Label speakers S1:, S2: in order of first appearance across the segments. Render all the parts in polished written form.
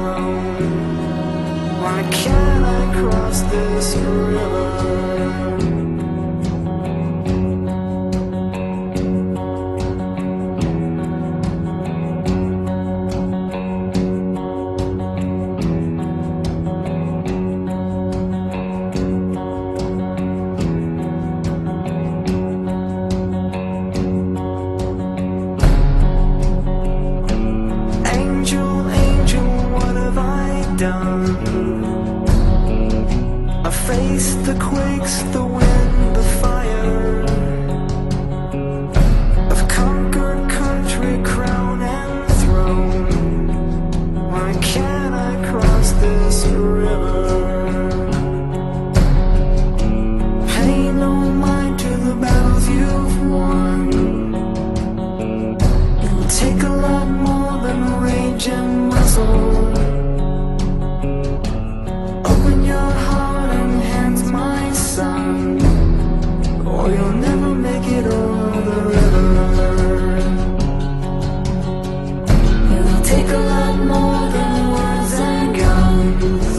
S1: throne. Why can't I cross this river? I faced the quakes, the wind, the fire. I've conquered country, crown and throne. Why can't I cross this river? Pay no mind to the battles you've won. It will take a lot more than rage and muscle. Open your heart and hands, my son, or you'll never make it over the river. It'll take a lot more than words and guns,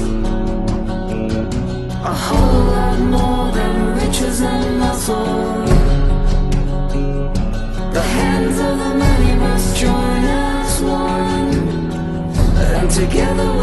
S1: a whole lot more than riches and muscle. The hands of the many must join as one, and together